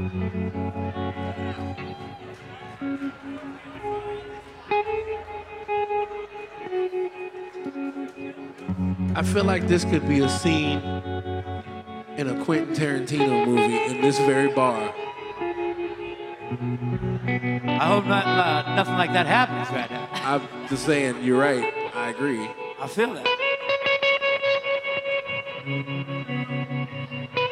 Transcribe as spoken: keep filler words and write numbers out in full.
I feel like this could be a scene in a Quentin Tarantino movie in this very bar. I hope not, uh, nothing like that happens right now. I'm just saying, you're right. I agree. I feel that.